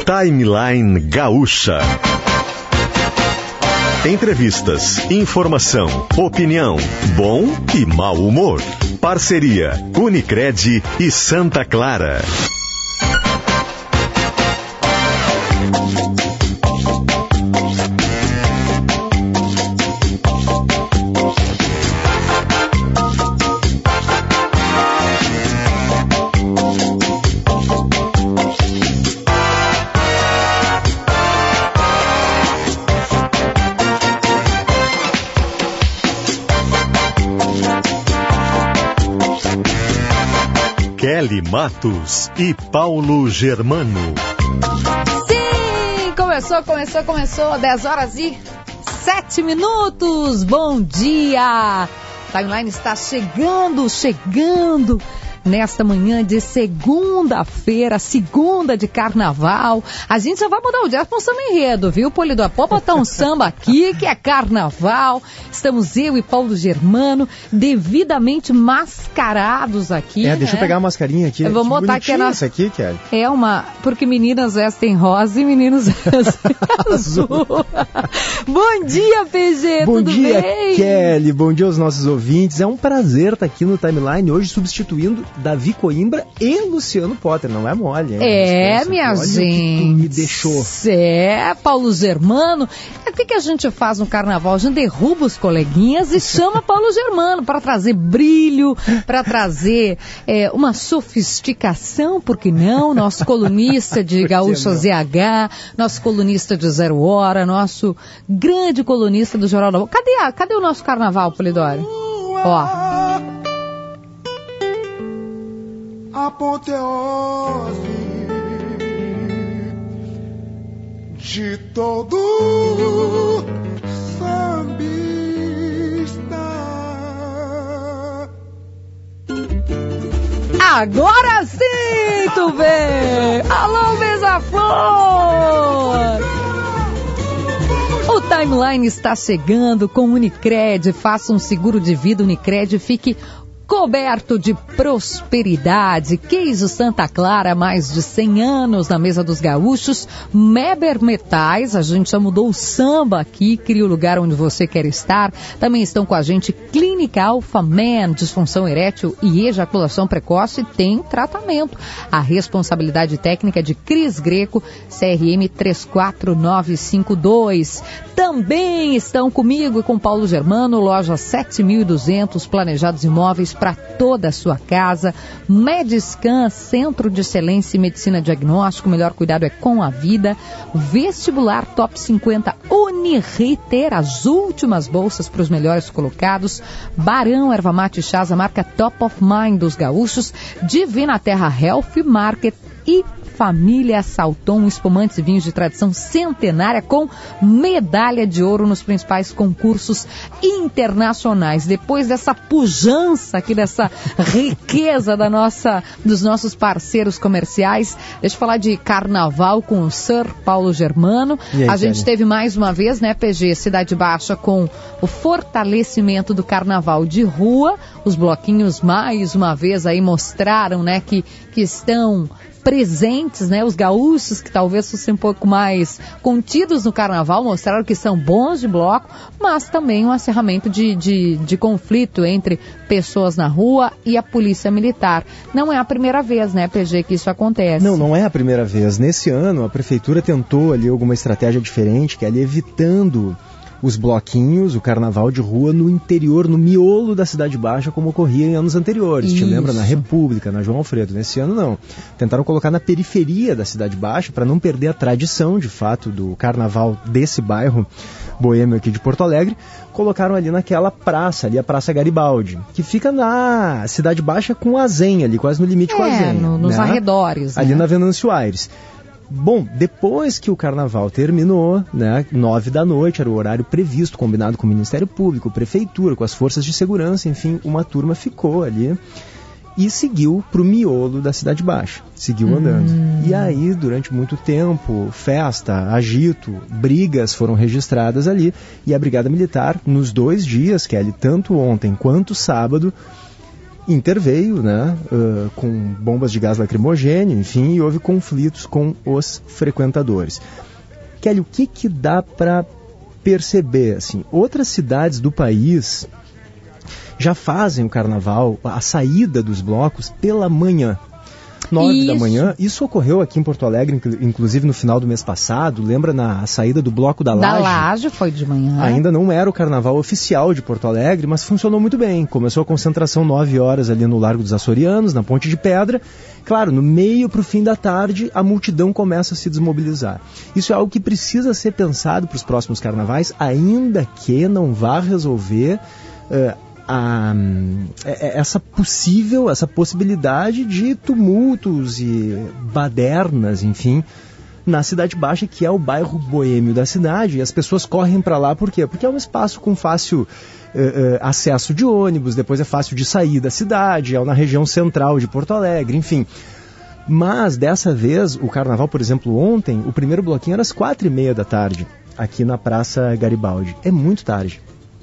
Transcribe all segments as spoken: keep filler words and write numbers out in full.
Timeline Gaúcha. Entrevistas, informação, opinião, bom e mau humor. Parceria Unicred e Santa Clara. Kelly Matos e Paulo Germano. Sim, começou, começou, começou, dez horas e sete minutos, bom dia! Timeline está chegando, chegando nesta manhã de segunda-feira, segunda de carnaval. A gente já vai mudar o dia para um samba enredo, viu, Polidor? Pode botar um samba aqui, que é carnaval. Estamos eu e Paulo Germano, devidamente mascarados aqui. É, deixa né? eu pegar a mascarinha aqui. Eu vou que botar aqui a nossa... aqui, Kelly. É uma... Porque meninas vestem rosa e meninos vestem azul. Bom dia, P G, Bom tudo dia, bem? Kelly. Bom dia aos nossos ouvintes. É um prazer estar aqui no Timeline hoje, substituindo Davi Coimbra e Luciano Potter. Não é mole, hein? É, minha Olha gente. O que tu me deixou. É, Paulo Germano. O que, que a gente faz no carnaval? A gente derruba os coleguinhas e chama Paulo Germano para trazer brilho, para trazer é, uma sofisticação, por que não? Nosso colunista de Gaúcha Z H, nosso colunista de Zero Hora, nosso grande colunista do Jornal da Boa. Cadê, a, cadê o nosso carnaval, Polidori? Ó. Apoteose de todo sambista. Agora sim, tu vê! Alô, Beija-Flor! O Timeline está chegando com Unicred. Faça um seguro de vida Unicred, fique coberto de prosperidade. Queijo Santa Clara, mais de cem anos na mesa dos gaúchos. Meber Metais, a gente já mudou o samba aqui, cria o lugar onde você quer estar. Também estão com a gente Clínica Alpha Man, disfunção erétil e ejaculação precoce, tem tratamento. A responsabilidade técnica é de Cris Greco, C R M três quatro nove cinco dois. Também estão comigo e com Paulo Germano, loja sete mil e duzentos, planejados imóveis para toda a sua casa. Mediscan, Centro de Excelência em Medicina Diagnóstico, o melhor cuidado é com a vida. Vestibular Top cinquenta Uniriter, as últimas bolsas para os melhores colocados. Barão Erva Mate Chás, a marca Top of Mind dos gaúchos. Divina Terra Health Market e Família Salton, espumantes e vinhos de tradição centenária com medalha de ouro nos principais concursos internacionais. Depois dessa pujança aqui, dessa riqueza da nossa, dos nossos parceiros comerciais, deixa eu falar de carnaval com o Sir Paulo Germano. Aí, a gente teve mais uma vez, né, P G, Cidade Baixa, com o fortalecimento do carnaval de rua. Os bloquinhos mais uma vez aí mostraram, né, que, que estão presentes, né? Os gaúchos que talvez fossem um pouco mais contidos no carnaval mostraram que são bons de bloco, mas também um acerramento de, de, de conflito entre pessoas na rua e a polícia militar. Não é a primeira vez, né, P G, que isso acontece? Não, não é a primeira vez. Nesse ano, a prefeitura tentou ali alguma estratégia diferente, que é ali evitando os bloquinhos, o carnaval de rua no interior, no miolo da Cidade Baixa, como ocorria em anos anteriores. Isso. Te lembra? Na República, na João Alfredo. Nesse ano, não. Tentaram colocar na periferia da Cidade Baixa para não perder a tradição, de fato, do carnaval desse bairro boêmio aqui de Porto Alegre. Colocaram ali naquela praça, ali a Praça Garibaldi, que fica na Cidade Baixa com a Zenha, ali quase no limite é, com a Zenha. No, nos né? arredores. Ali né? na Venâncio Aires. Bom, depois que o carnaval terminou, né, nove da noite, era o horário previsto, combinado com o Ministério Público, Prefeitura, com as forças de segurança, enfim, uma turma ficou ali e seguiu para o miolo da Cidade Baixa, seguiu andando. Hum. E aí, durante muito tempo, festa, agito, brigas foram registradas ali, e a Brigada Militar, nos dois dias, Kelly, tanto ontem quanto sábado, interveio, né, uh, com bombas de gás lacrimogêneo, enfim, e houve conflitos com os frequentadores. Kelly, o que que dá para perceber? Assim, outras cidades do país já fazem o carnaval, a saída dos blocos pela manhã. Nove Isso. da manhã. Isso ocorreu aqui em Porto Alegre, inclusive no final do mês passado. Lembra na saída do Bloco da Laje? Da Laje foi de manhã. Ainda não era o carnaval oficial de Porto Alegre, mas funcionou muito bem. Começou a concentração nove horas ali no Largo dos Açorianos, na Ponte de Pedra. Claro, no meio para o fim da tarde, a multidão começa a se desmobilizar. Isso é algo que precisa ser pensado para os próximos carnavais, ainda que não vá resolver Uh, A, essa possível, essa possibilidade de tumultos e badernas, enfim, na Cidade Baixa, que é o bairro boêmio da cidade, e as pessoas correm para lá por quê? Porque é um espaço com fácil uh, uh, acesso de ônibus, depois é fácil de sair da cidade, é na região central de Porto Alegre, enfim. Mas, dessa vez, o carnaval, por exemplo, ontem, o primeiro bloquinho era às quatro e meia da tarde, aqui na Praça Garibaldi. É muito tarde.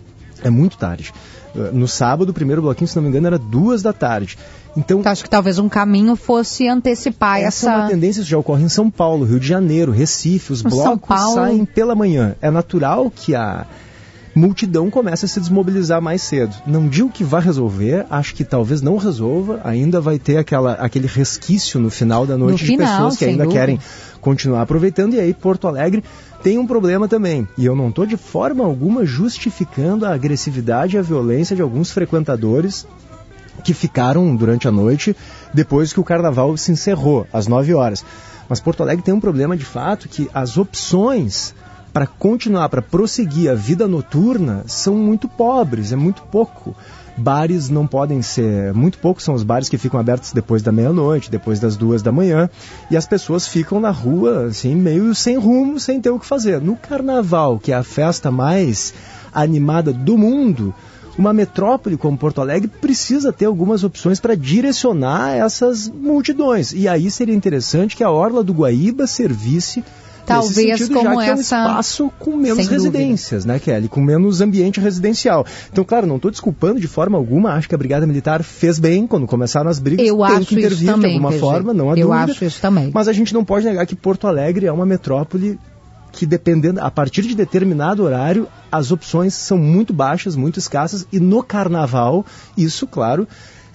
É muito tarde. No sábado, o primeiro bloquinho, se não me engano, era duas da tarde. Então, acho que talvez um caminho fosse antecipar essa... Essa é uma tendência que já ocorre em São Paulo, Rio de Janeiro, Recife. Os blocos saem pela manhã. É natural que a multidão comece a se desmobilizar mais cedo. Não digo que vai resolver, acho que talvez não resolva. Ainda vai ter aquela, aquele resquício no final da noite no de final, pessoas que ainda dúvida. querem continuar aproveitando. E aí, Porto Alegre tem um problema também, e eu não estou de forma alguma justificando a agressividade e a violência de alguns frequentadores que ficaram durante a noite depois que o carnaval se encerrou, às nove horas. Mas Porto Alegre tem um problema de fato que as opções para continuar, para prosseguir a vida noturna são muito pobres, é muito pouco. Bares não podem ser, muito poucos são os bares que ficam abertos depois da meia-noite, depois das duas da manhã, e as pessoas ficam na rua, assim, meio sem rumo, sem ter o que fazer. No carnaval, que é a festa mais animada do mundo, uma metrópole como Porto Alegre precisa ter algumas opções para direcionar essas multidões. E aí seria interessante que a Orla do Guaíba servisse talvez sentido, como já que essa... é um espaço com menos Sem residências, dúvida. né, Kelly? Com menos ambiente residencial. Então, claro, não estou desculpando de forma alguma, acho que a Brigada Militar fez bem quando começaram as brigas, eu tem acho que intervir isso também, de alguma P G. forma, não há eu dúvida. acho isso também. Mas a gente não pode negar que Porto Alegre é uma metrópole que, dependendo, a partir de determinado horário, as opções são muito baixas, muito escassas, e no carnaval, isso, claro,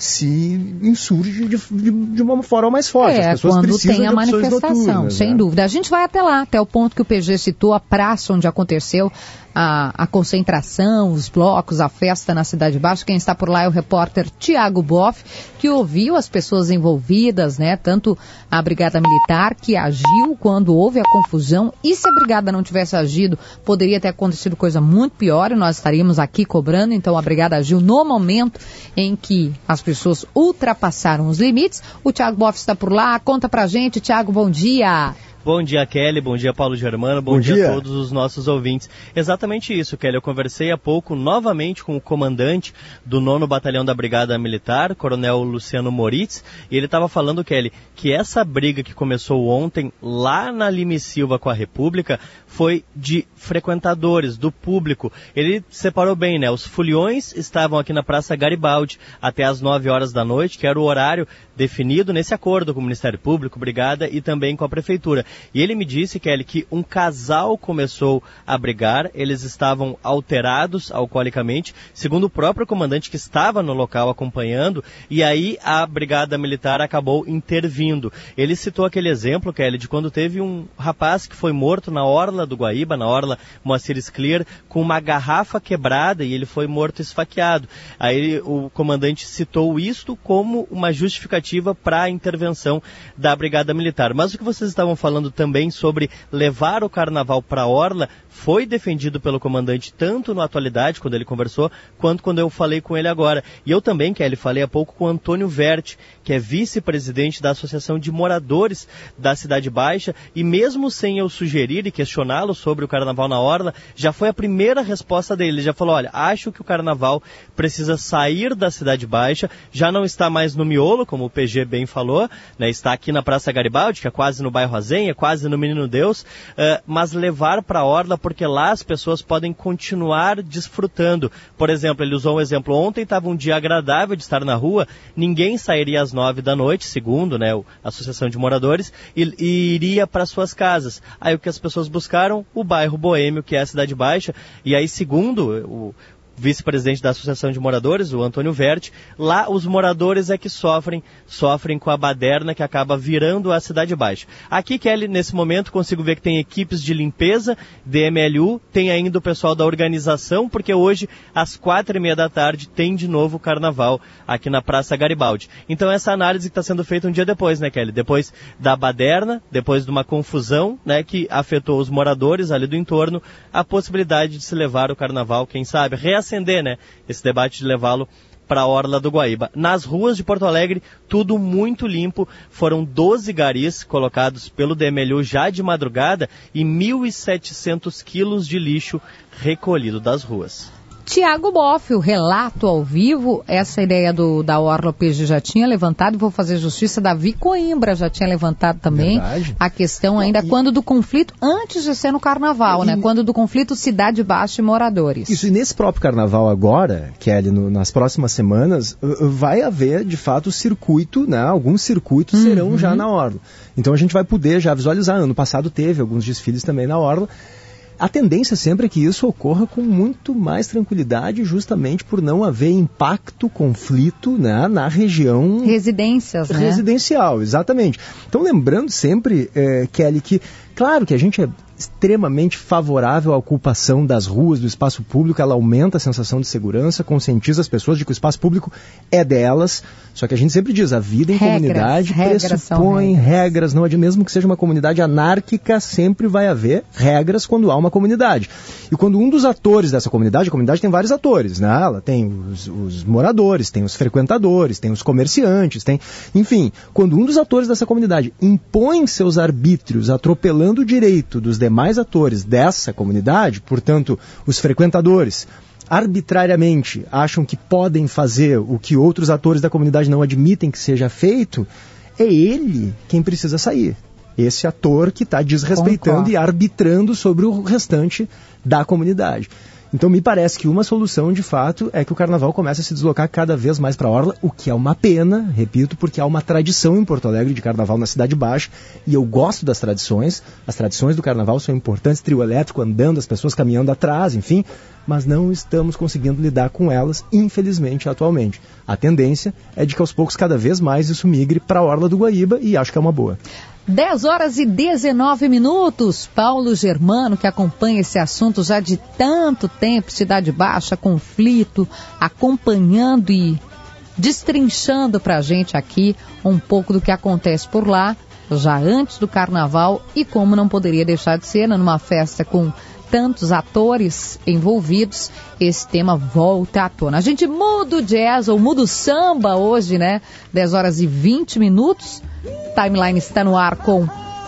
se insurge de, de, de uma forma mais forte. É, as pessoas quando precisam tem a de opções manifestação, noturnas, sem né? dúvida. A gente vai até lá, até o ponto que o P G citou, a praça onde aconteceu a, a concentração, os blocos, a festa na Cidade Baixa. Quem está por lá é o repórter Tiago Boff, que ouviu as pessoas envolvidas, né? Tanto a Brigada Militar, que agiu quando houve a confusão, e se a Brigada não tivesse agido, poderia ter acontecido coisa muito pior, e nós estaríamos aqui cobrando. Então a Brigada agiu no momento em que as pessoas ultrapassaram os limites. O Tiago Boff está por lá, conta pra gente. Tiago, bom dia. Bom dia, Kelly. Bom dia, Paulo Germano. Bom, Bom dia. dia a todos os nossos ouvintes. Exatamente isso, Kelly. Eu conversei há pouco novamente com o comandante do nono Batalhão da Brigada Militar, Coronel Luciano Moritz, e ele estava falando, Kelly, que essa briga que começou ontem lá na Lime Silva com a República foi de frequentadores, do público. Ele separou bem, né? Os foliões estavam aqui na Praça Garibaldi até as nove horas da noite, que era o horário definido nesse acordo com o Ministério Público, Brigada e também com a Prefeitura. E ele me disse, Kelly, que um casal começou a brigar, eles estavam alterados alcoolicamente, segundo o próprio comandante que estava no local acompanhando, e aí a Brigada Militar acabou intervindo. Ele citou aquele exemplo, Kelly, de quando teve um rapaz que foi morto na Orla do Guaíba, na Orla Moacir Scliar, com uma garrafa quebrada, e ele foi morto esfaqueado. Aí o comandante citou isto como uma justificativa para a intervenção da Brigada Militar. Mas o que vocês estavam falando também sobre levar o carnaval para a Orla foi defendido pelo comandante tanto na atualidade, quando ele conversou, quanto quando eu falei com ele agora. E eu também, Kelly, falei há pouco com o Antônio Verte, que é vice-presidente da Associação de Moradores da Cidade Baixa, e mesmo sem eu sugerir e questioná-lo sobre o carnaval na Orla, já foi a primeira resposta dele. Ele já falou, olha, acho que o carnaval precisa sair da Cidade Baixa, já não está mais no miolo, como o P G bem falou, né, está aqui na Praça Garibaldi, que é quase no bairro Azenha, Rocinha, quase no Menino Deus, uh, mas levar para a orla, porque lá as pessoas podem continuar desfrutando. Por exemplo, ele usou um exemplo, ontem estava um dia agradável de estar na rua, ninguém sairia às nove da noite, segundo, né, a Associação de Moradores, e, e iria para suas casas. Aí o que as pessoas buscaram? O bairro boêmio, que é a Cidade Baixa, e aí segundo o vice-presidente da Associação de Moradores, o Antônio Verte, lá os moradores é que sofrem, sofrem com a baderna que acaba virando a Cidade Baixa. Aqui, Kelly, nesse momento, consigo ver que tem equipes de limpeza, D M L U, tem ainda o pessoal da organização, porque hoje, às quatro e meia da tarde, tem de novo o carnaval aqui na Praça Garibaldi. Então, essa análise que está sendo feita um dia depois, né, Kelly? Depois da baderna, depois de uma confusão, né, que afetou os moradores ali do entorno, a possibilidade de se levar o carnaval, quem sabe, reacender, né, esse debate de levá-lo para a orla do Guaíba. Nas ruas de Porto Alegre, tudo muito limpo. Foram doze garis colocados pelo D M L U já de madrugada e mil e setecentos quilos de lixo recolhido das ruas. Tiago Boff, o relato ao vivo, essa ideia do, da Orla P G já tinha levantado, vou fazer justiça, Davi Coimbra já tinha levantado também. Verdade. A questão ainda e... quando do conflito, antes de ser no carnaval, e... né? Quando do conflito Cidade Baixa e moradores. Isso, e nesse próprio carnaval agora, Kelly, no, nas próximas semanas, vai haver, de fato, circuito, né? Alguns circuitos uhum. serão já na Orla. Então a gente vai poder já visualizar. Ano passado teve alguns desfiles também na Orla. A tendência sempre é que isso ocorra com muito mais tranquilidade, justamente por não haver impacto, conflito, né, na região... Residências, né? Residencial, exatamente. Então, lembrando sempre, é, Kelly, que, claro que a gente é extremamente favorável à ocupação das ruas, do espaço público, ela aumenta a sensação de segurança, conscientiza as pessoas de que o espaço público é delas, só que a gente sempre diz, a vida em regras, comunidade regras pressupõe regras. regras, não é mesmo que seja uma comunidade anárquica, sempre vai haver regras quando há uma comunidade. E quando um dos atores dessa comunidade, a comunidade tem vários atores, né? Ela tem os, os moradores, tem os frequentadores, tem os comerciantes, tem, enfim, quando um dos atores dessa comunidade impõe seus arbítrios, atropelando o direito dos demais mais atores dessa comunidade, portanto, os frequentadores, arbitrariamente acham que podem fazer o que outros atores da comunidade não admitem que seja feito, é ele quem precisa sair. Esse ator que está desrespeitando Concordo. E arbitrando sobre o restante da comunidade. Então me parece que uma solução, de fato, é que o carnaval comece a se deslocar cada vez mais para a orla, o que é uma pena, repito, porque há uma tradição em Porto Alegre de carnaval na Cidade Baixa, e eu gosto das tradições, as tradições do carnaval são importantes, trio elétrico andando, as pessoas caminhando atrás, enfim, mas não estamos conseguindo lidar com elas, infelizmente, atualmente. A tendência é de que aos poucos, cada vez mais, isso migre para a orla do Guaíba, e acho que é uma boa. dez horas e dezenove minutos. Paulo Germano, que acompanha esse assunto já de tanto tempo, Cidade Baixa, conflito, acompanhando e destrinchando para a gente aqui um pouco do que acontece por lá, já antes do carnaval, e como não poderia deixar de ser, numa festa com tantos atores envolvidos, esse tema volta à tona. A gente muda o jazz, ou muda o samba hoje, né? dez horas e vinte minutos. Timeline está no ar com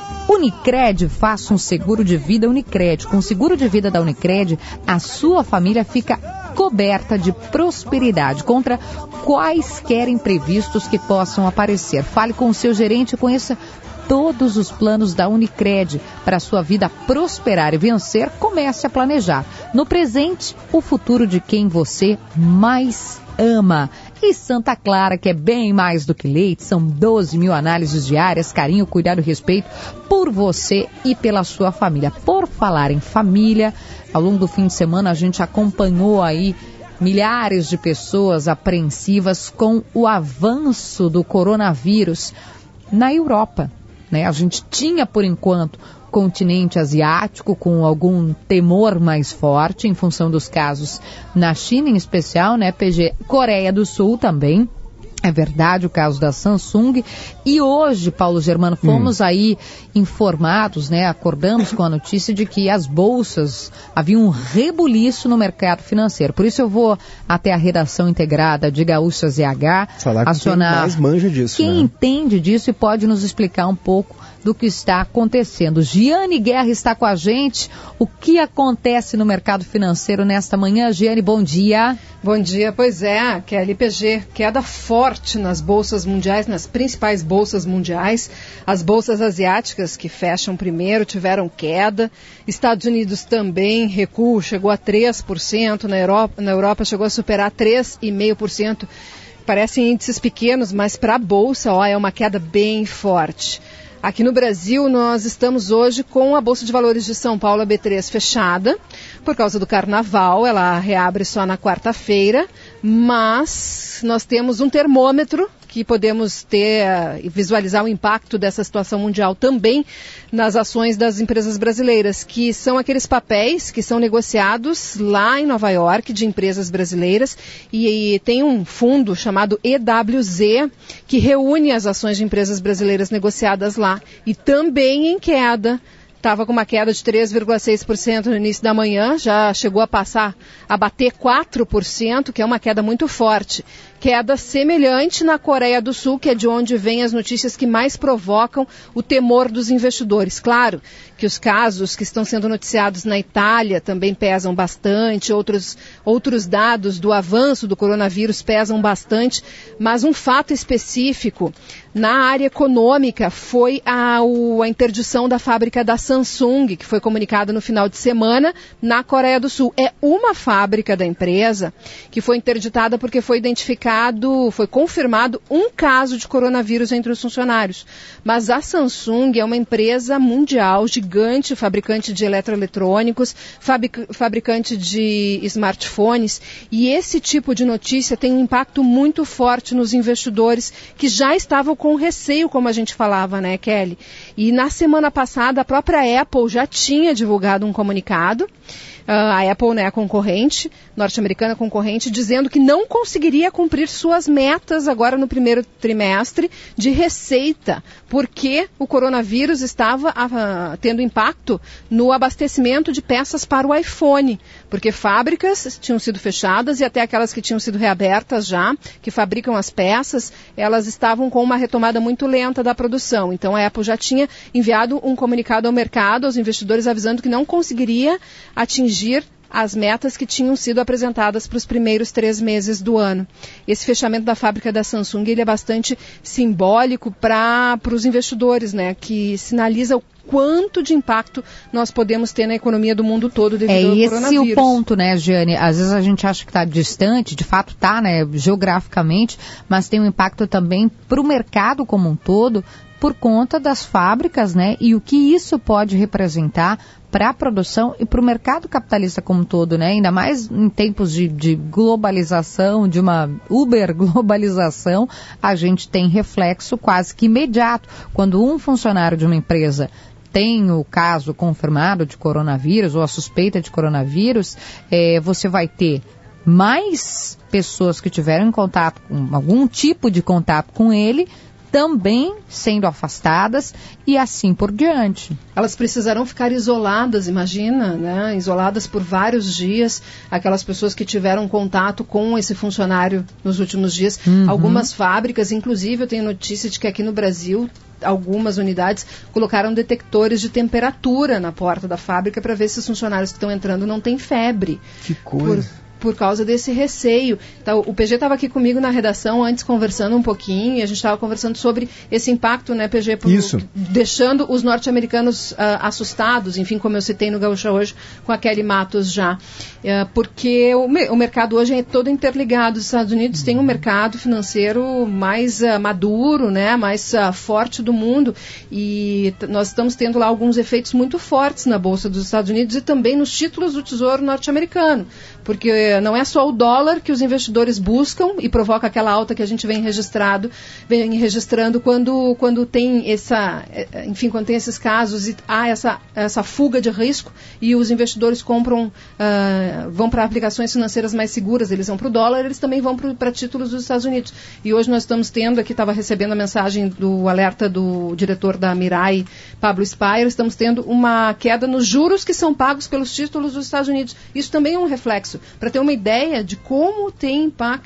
Unicred. Faça um seguro de vida Unicred. Com o seguro de vida da Unicred, a sua família fica coberta de prosperidade contra quaisquer imprevistos que possam aparecer. Fale com o seu gerente e conheça todos os planos da Unicred. Para a sua vida prosperar e vencer, comece a planejar. No presente, o futuro de quem você mais ama. E Santa Clara, que é bem mais do que leite, são doze mil análises diárias, carinho, cuidado e respeito por você e pela sua família. Por falar em família, ao longo do fim de semana a gente acompanhou aí milhares de pessoas apreensivas com o avanço do coronavírus na Europa, né? A gente tinha, por enquanto, continente asiático com algum temor mais forte em função dos casos na China em especial, né? P G, Coreia do Sul também. É verdade, o caso da Samsung. E hoje, Paulo Germano, fomos hum. aí informados, né? Acordamos com a notícia de que as bolsas, havia um rebuliço no mercado financeiro. Por isso eu vou até a redação integrada de Gaúcha Z H, falar com acionar quem mais manja disso, quem né? entende disso e pode nos explicar um pouco do que está acontecendo. Giane Guerra está com a gente. O que acontece no mercado financeiro nesta manhã? Giane, bom dia. Bom dia, pois é, que é a L P G, queda forte nas bolsas mundiais, nas principais bolsas mundiais. As bolsas asiáticas, que fecham primeiro, tiveram queda. Estados Unidos também recuo, chegou a três por cento, na Europa, na Europa chegou a superar três vírgula cinco por cento. Parecem índices pequenos, mas para a bolsa, ó, é uma queda bem forte. Aqui no Brasil, nós estamos hoje com a Bolsa de Valores de São Paulo, a B três, fechada, por causa do carnaval. Ela reabre só na quarta-feira, mas nós temos um termômetro que podemos ter e visualizar o impacto dessa situação mundial também nas ações das empresas brasileiras, que são aqueles papéis que são negociados lá em Nova York de empresas brasileiras, e, e tem um fundo chamado E W Z que reúne as ações de empresas brasileiras negociadas lá, e também em queda. Estava com uma queda de três vírgula seis por cento no início da manhã, já chegou a passar, a bater quatro por cento, que é uma queda muito forte. Queda semelhante na Coreia do Sul, que é de onde vêm as notícias que mais provocam o temor dos investidores. Claro que os casos que estão sendo noticiados na Itália também pesam bastante, outros, outros dados do avanço do coronavírus pesam bastante, mas um fato específico na área econômica foi a, o, a interdição da fábrica da Samsung, que foi comunicada no final de semana na Coreia do Sul. É uma fábrica da empresa que foi interditada porque foi identificado, foi confirmado um caso de coronavírus entre os funcionários. Mas a Samsung é uma empresa mundial, gigante, fabricante de eletroeletrônicos, fabric, fabricante de smartphones, e esse tipo de notícia tem um impacto muito forte nos investidores que já estavam com receio, como a gente falava, né, Kelly? E na semana passada a própria Apple já tinha divulgado um comunicado. Uh, a Apple, né, a concorrente, norte-americana concorrente, dizendo que não conseguiria cumprir suas metas agora no primeiro trimestre de receita, porque o coronavírus estava uh, tendo impacto no abastecimento de peças para o iPhone, porque fábricas tinham sido fechadas e até aquelas que tinham sido reabertas já, que fabricam as peças, elas estavam com uma retomada muito lenta da produção. Então a Apple já tinha enviado um comunicado ao mercado, aos investidores, avisando que não conseguiria atingir as metas que tinham sido apresentadas para os primeiros três meses do ano. Esse fechamento da fábrica da Samsung, ele é bastante simbólico para os investidores, né, que sinaliza o quanto de impacto nós podemos ter na economia do mundo todo devido é ao coronavírus. É esse o ponto, né, Giane? Às vezes a gente acha que está distante, de fato está, né, geograficamente, mas tem um impacto também para o mercado como um todo, por conta das fábricas, né, e o que isso pode representar para a produção e para o mercado capitalista como um todo, né? Ainda mais em tempos de, de globalização, de uma uber-globalização, a gente tem reflexo quase que imediato. Quando um funcionário de uma empresa tem o caso confirmado de coronavírus ou a suspeita de coronavírus, é, você vai ter mais pessoas que tiveram em contato, com algum tipo de contato com ele, também sendo afastadas e assim por diante. Elas precisarão ficar isoladas, imagina, né? Isoladas por vários dias, aquelas pessoas que tiveram contato com esse funcionário nos últimos dias. Uhum. Algumas fábricas, inclusive eu tenho notícia de que aqui no Brasil algumas unidades colocaram detectores de temperatura na porta da fábrica para ver se os funcionários que estão entrando não têm febre. Que coisa! Por... por causa desse receio. Então, o P G estava aqui comigo na redação antes conversando um pouquinho, e a gente estava conversando sobre esse impacto, né, P G, por, Isso. deixando os norte-americanos uh, assustados, enfim, como eu citei no Gaúcha hoje, com a Kelly Matos já. Uh, porque o, o mercado hoje é todo interligado. Os Estados Unidos têm um mercado financeiro mais uh, maduro, né, mais uh, forte do mundo, e t- nós estamos tendo lá alguns efeitos muito fortes na Bolsa dos Estados Unidos e também nos títulos do Tesouro norte-americano, porque não é só o dólar que os investidores buscam e provoca aquela alta que a gente vem registrado, vem registrando quando, quando tem essa, enfim, quando tem esses casos e há essa, essa fuga de risco e os investidores compram, uh, vão para aplicações financeiras mais seguras, eles vão para o dólar, eles também vão para títulos dos Estados Unidos. E hoje nós estamos tendo, aqui estava recebendo a mensagem do alerta do diretor da Mirai, Pablo Spire, estamos tendo uma queda nos juros que são pagos pelos títulos dos Estados Unidos. Isso também é um reflexo, para ter uma ideia de como tem impacto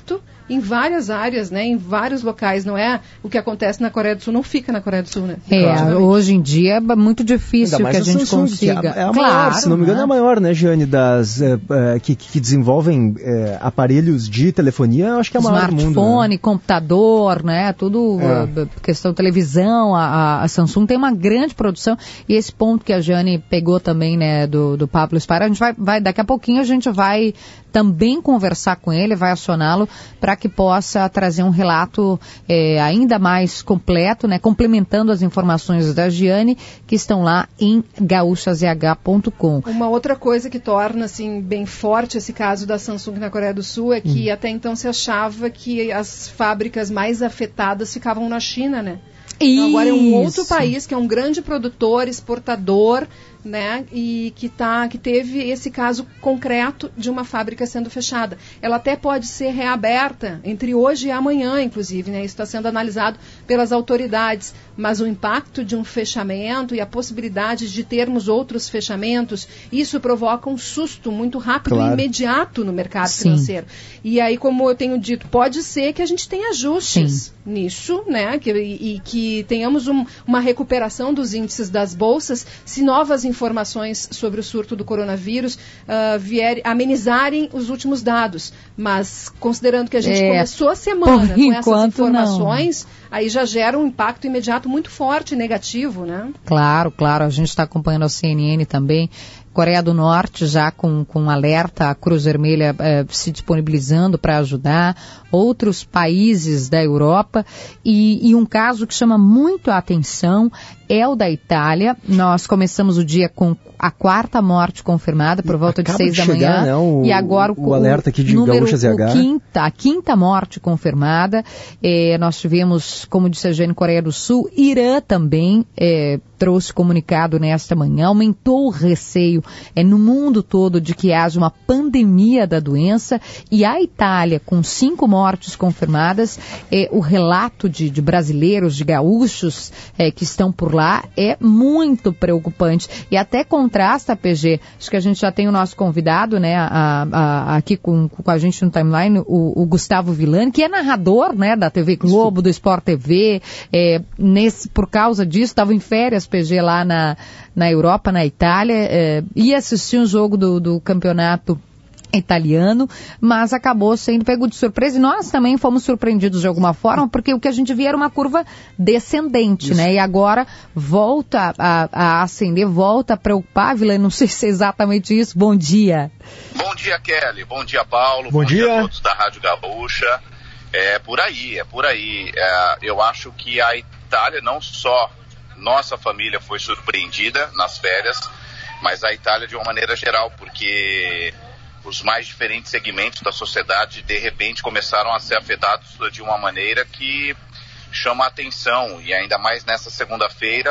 em várias áreas, né, em vários locais. Não é o que acontece na Coreia do Sul, não fica na Coreia do Sul, né? É, claro. Hoje em dia é muito difícil que a, a gente Samsung, consiga. Que é a, é a claro, maior, se não me engano, né? é a maior, né, Jeane, das uh, uh, que, que desenvolvem uh, aparelhos de telefonia, acho que é a maior do mundo. Smartphone, né? computador, né, tudo, é. uh, questão televisão, a, a Samsung tem uma grande produção, e esse ponto que a Jeane pegou também, né, do, do Pablo Spar, a gente vai, vai, daqui a pouquinho a gente vai também conversar com ele, vai acioná-lo para que possa trazer um relato é, ainda mais completo, né, complementando as informações da Giane, que estão lá em gaúcha z h ponto com. Uma outra coisa que torna assim, bem forte esse caso da Samsung na Coreia do Sul é que hum. até então se achava que as fábricas mais afetadas ficavam na China, né? Então, agora é um outro país que é um grande produtor, exportador, né, e que, tá, que teve esse caso concreto de uma fábrica sendo fechada. Ela até pode ser reaberta entre hoje e amanhã, inclusive, né, isso está sendo analisado pelas autoridades, mas o impacto de um fechamento e a possibilidade de termos outros fechamentos, isso provoca um susto muito rápido claro. e imediato no mercado Sim. financeiro. E aí, como eu tenho dito, pode ser que a gente tenha ajustes Sim. nisso, né, que, e, e que tenhamos um, uma recuperação dos índices das bolsas, se novas informações sobre o surto do coronavírus uh, vier, amenizarem os últimos dados. Mas, considerando que a gente é, começou a semana com essas informações, não. aí já gera um impacto imediato muito forte e negativo, né? Claro, claro. A gente está acompanhando a C N N também. Coreia do Norte já com, com alerta, a Cruz Vermelha eh, se disponibilizando para ajudar, outros países da Europa e, e um caso que chama muito a atenção é o da Itália. Nós começamos o dia com a quarta morte confirmada por volta de seis da manhã, né, o, e agora o, o alerta aqui de número, Gaúcha Z H. O quinta, a quinta morte confirmada. Eh, nós tivemos, como disse a Jane, Coreia do Sul, Irã também eh, trouxe comunicado nesta manhã, aumentou o receio é, no mundo todo de que haja uma pandemia da doença, e a Itália, com cinco mortes confirmadas, é, o relato de, de brasileiros, de gaúchos é, que estão por lá é muito preocupante e até contrasta, P G, acho que a gente já tem o nosso convidado, né, a, a, aqui com, com a gente no Timeline, o, o Gustavo Villani, que é narrador, né, da T V Globo, do Sport T V, é, nesse, por causa disso, estava em férias, P G, lá na, na Europa, na Itália, é, ia assistir um jogo do, do campeonato italiano, mas acabou sendo pego de surpresa e nós também fomos surpreendidos de alguma forma, porque o que a gente via era uma curva descendente, Isso. né, e agora volta a, a ascender, volta a preocupar, Vila, não sei se é exatamente isso. Bom dia. Bom dia, Kelly, bom dia, Paulo, bom, bom dia. dia a todos da Rádio Gaúcha. É por aí, é por aí, é, eu acho que a Itália, não só nossa família foi surpreendida nas férias, mas a Itália de uma maneira geral, porque os mais diferentes segmentos da sociedade, de repente, começaram a ser afetados de uma maneira que chama a atenção, e ainda mais nessa segunda-feira,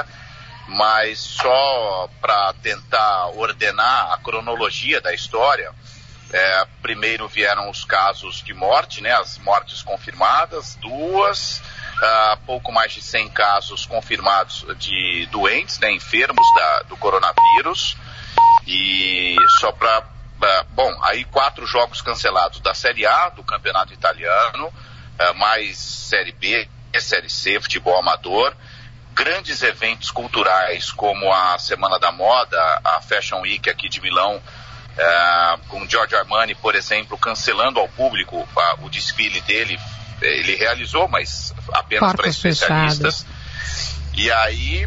mas só para tentar ordenar a cronologia da história, é, primeiro vieram os casos de morte, né, as mortes confirmadas, duas, uh, pouco mais de cem casos confirmados de doentes, né, enfermos da, do coronavírus, e só para Uh, bom, aí quatro jogos cancelados da Série A do Campeonato Italiano, uh, mais Série B, Série C, futebol amador, grandes eventos culturais como a Semana da Moda, a Fashion Week aqui de Milão, uh, com Giorgio Armani, por exemplo, cancelando ao público uh, o desfile dele, ele realizou, mas apenas para especialistas. E aí...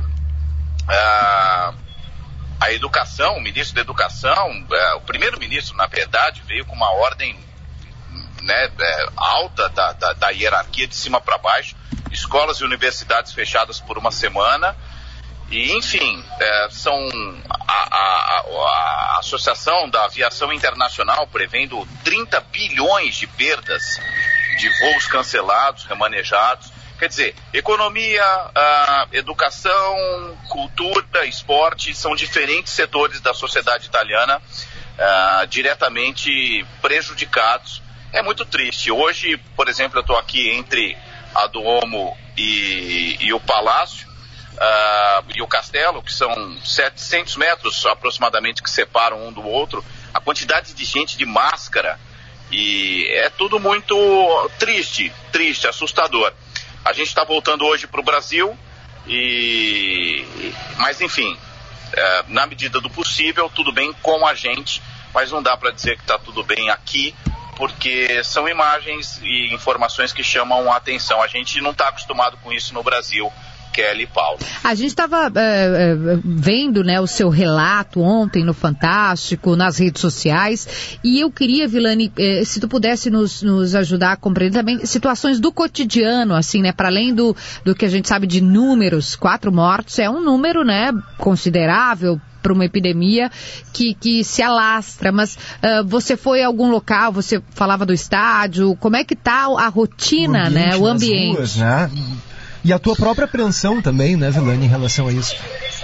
Uh, A educação, o ministro da Educação, é, o primeiro-ministro, na verdade, veio com uma ordem, né, é, alta da, da, da hierarquia de cima para baixo, escolas e universidades fechadas por uma semana, e, enfim, é, são a, a, a, a Associação da Aviação Internacional prevendo trinta bilhões de perdas de voos cancelados, remanejados. Quer dizer, economia, uh, educação, cultura, esporte, são diferentes setores da sociedade italiana uh, diretamente prejudicados. É muito triste. Hoje, por exemplo, eu estou aqui entre a Duomo e, e o Palácio uh, e o Castelo, que são setecentos metros aproximadamente que separam um do outro. A quantidade de gente de máscara E é tudo muito triste, triste, assustador. A gente está voltando hoje para o Brasil, e... mas enfim, é, na medida do possível, tudo bem com a gente, mas não dá para dizer que está tudo bem aqui, porque são imagens e informações que chamam a atenção. A gente não está acostumado com isso no Brasil, Kelly e Paulo. A gente estava é, é, vendo, né, o seu relato ontem no Fantástico, nas redes sociais, e eu queria, Vilani, é, se tu pudesse nos, nos ajudar a compreender também situações do cotidiano, assim, né, para além do, do que a gente sabe de números, quatro mortos é um número, né, considerável para uma epidemia que, que se alastra, mas uh, você foi a algum local, você falava do estádio, como é que está a rotina, o né, o ambiente? Ruas, né? E a tua própria apreensão também, né, Vilani, em relação a isso?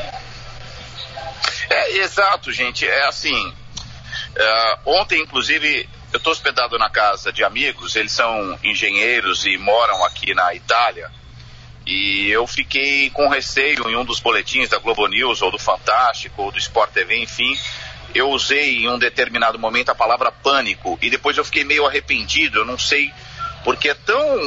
É, exato, gente. É assim, uh, ontem, inclusive, eu estou hospedado na casa de amigos, eles são engenheiros e moram aqui na Itália, e eu fiquei com receio em um dos boletins da Globo News, ou do Fantástico, ou do Sport T V, enfim, eu usei em um determinado momento a palavra pânico, e depois eu fiquei meio arrependido, eu não sei, porque é tão...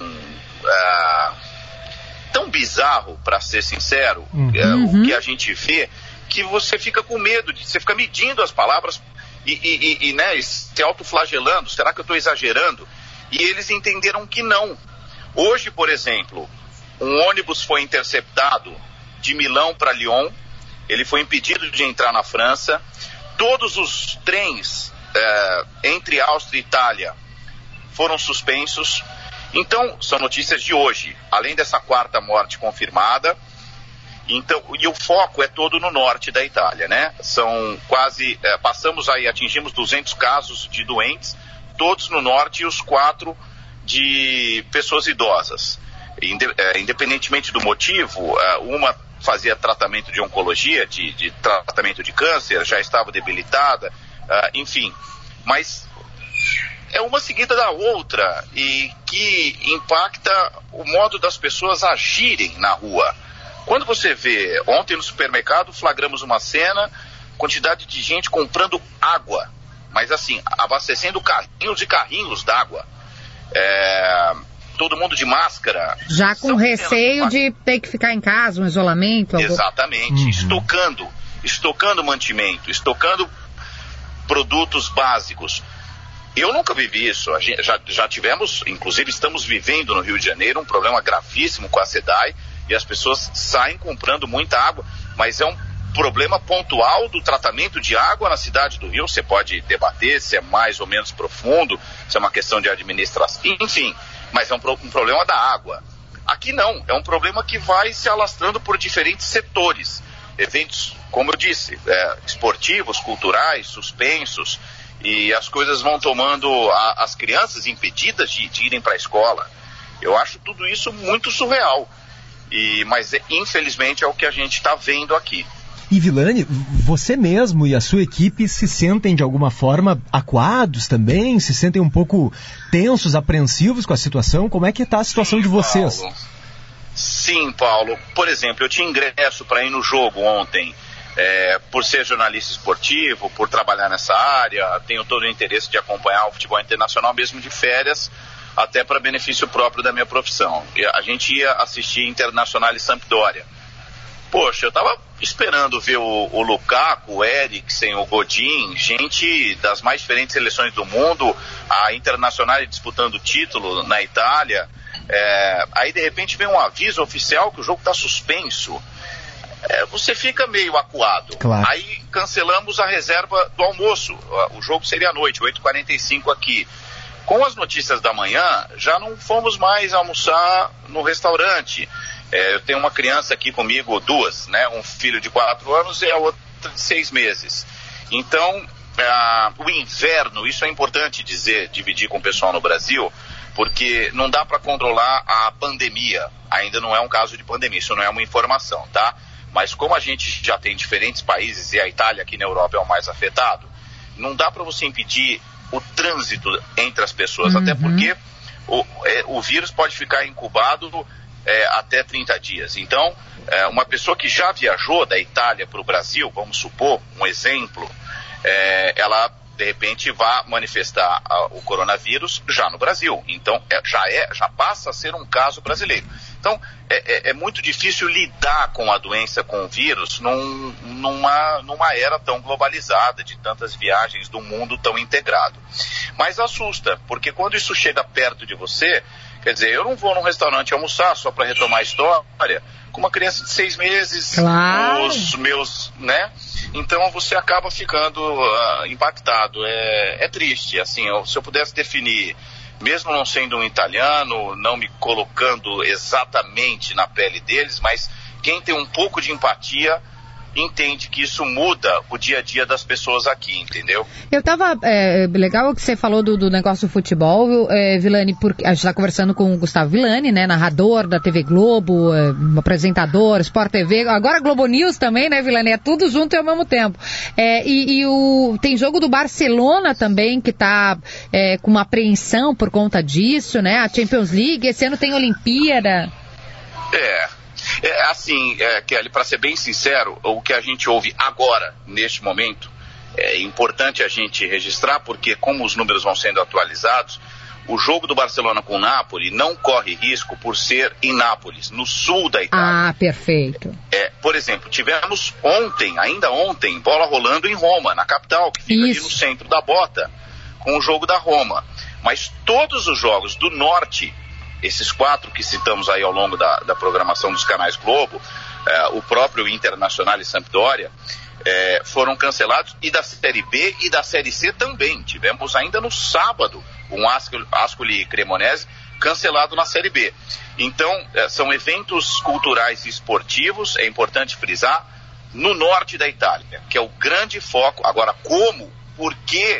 Uh, tão bizarro, para ser sincero, uhum. é, o que a gente vê, que você fica com medo, de, você fica medindo as palavras e, e, e, e né, se autoflagelando, será que eu estou exagerando? E eles entenderam que não. Hoje, por exemplo, um ônibus foi interceptado de Milão para Lyon, ele foi impedido de entrar na França, todos os trens é, entre Áustria e Itália foram suspensos. Então, são notícias de hoje, além dessa quarta morte confirmada, então, e o foco é todo no norte da Itália, né? São quase, é, passamos aí, atingimos duzentos casos de doentes, todos no norte e os quatro de pessoas idosas. Inde, é, independentemente do motivo, é, uma fazia tratamento de oncologia, de, de tratamento de câncer, já estava debilitada, é, enfim, mas... é uma seguida da outra e que impacta o modo das pessoas agirem na rua. Quando você vê, ontem no supermercado flagramos uma cena, quantidade de gente comprando água, mas assim, abastecendo carrinhos e carrinhos d'água. É, todo mundo de máscara. Já com receio de ter que ficar em casa, um isolamento? Algum... Exatamente, uhum. estocando, estocando mantimento, estocando produtos básicos. Eu nunca vivi isso, a gente, já, já tivemos, inclusive estamos vivendo no Rio de Janeiro um problema gravíssimo com a SEDAI e as pessoas saem comprando muita água, mas é um problema pontual do tratamento de água na cidade do Rio. Você pode debater se é mais ou menos profundo, se é uma questão de administração, enfim, mas é um, um problema da água. Aqui não, é um problema que vai se alastrando por diferentes setores, eventos, como eu disse, é, esportivos, culturais, suspensos, e as coisas vão tomando a, as crianças impedidas de, de irem para a escola. Eu acho tudo isso muito surreal. E, mas, infelizmente, é o que a gente está vendo aqui. E, Vilani, você mesmo e a sua equipe se sentem, de alguma forma, acuados também? Se sentem um pouco tensos, apreensivos com a situação? Como é que está a situação Sim, de vocês? Paulo. Sim, Paulo. Por exemplo, eu tinha ingresso para ir no jogo ontem. É, por ser jornalista esportivo, por trabalhar nessa área, tenho todo o interesse de acompanhar o futebol internacional, mesmo de férias, até para benefício próprio da minha profissão. E a gente ia assistir Internacional e Sampdoria. Poxa, eu estava esperando ver o, o Lukaku, o Eriksen, o Godin, gente das mais diferentes seleções do mundo, a Internacional disputando o título na Itália. É, aí, de repente, vem um aviso oficial que o jogo está suspenso. É, você fica meio acuado. Claro. Aí cancelamos a reserva do almoço. O jogo seria à noite, oito e quarenta e cinco aqui. Com as notícias da manhã, já não fomos mais almoçar no restaurante. É, eu tenho uma criança aqui comigo, duas, né? Um filho de quatro anos e a outra de seis meses. Então, é, o inverno, isso é importante dizer, dividir com o pessoal no Brasil, porque não dá para controlar a pandemia. Ainda não é um caso de pandemia, isso não é uma informação, tá? Mas como a gente já tem diferentes países e a Itália aqui na Europa é o mais afetado, não dá para você impedir o trânsito entre as pessoas, uhum. até porque o, é, o vírus pode ficar incubado é, até trinta dias. Então, é, uma pessoa que já viajou da Itália para o Brasil, vamos supor, um exemplo, é, ela de repente vá manifestar a, o coronavírus já no Brasil. Então, é, já, é, já passa a ser um caso brasileiro. Então, é, é, é muito difícil lidar com a doença, com o vírus, num, numa, numa era tão globalizada, de tantas viagens do mundo tão integrado. Mas assusta, porque quando isso chega perto de você, quer dizer, eu não vou num restaurante almoçar, só para retomar a história, com uma criança de seis meses, claro. os meus, né? Então você acaba ficando uh, impactado. É, é triste, assim, eu, se eu pudesse definir, mesmo não sendo um italiano, não me colocando exatamente na pele deles, mas quem tem um pouco de empatia entende que isso muda o dia a dia das pessoas aqui, entendeu? Eu tava, é, legal que você falou do, do negócio do futebol, é, Villani, porque a gente tá conversando com o Gustavo Villani, né, narrador da T V Globo, é, apresentador, Sport T V, agora Globo News também, né, Villani, é tudo junto e ao mesmo tempo. É, e e o, tem jogo do Barcelona também, que tá é, com uma apreensão por conta disso, né, a Champions League, esse ano tem Olimpíada. É. É, assim, é, Kelly, para ser bem sincero, o que a gente ouve agora, neste momento, é importante a gente registrar, porque como os números vão sendo atualizados, o jogo do Barcelona com o Napoli não corre risco por ser em Nápoles, no sul da Itália. Ah, perfeito. É, por exemplo, tivemos ontem, ainda ontem, bola rolando em Roma, na capital, que fica Isso. ali no centro da bota, com o jogo da Roma. Mas todos os jogos do norte, esses quatro que citamos aí ao longo da, da programação dos canais Globo, eh, o próprio Internacional e Sampdoria, eh, foram cancelados, e da Série B e da Série C também. Tivemos ainda no sábado um Ascoli, Ascoli e Cremonese cancelado na Série B. Então, eh, são eventos culturais e esportivos, é importante frisar, no norte da Itália, que é o grande foco. Agora, como, por quê,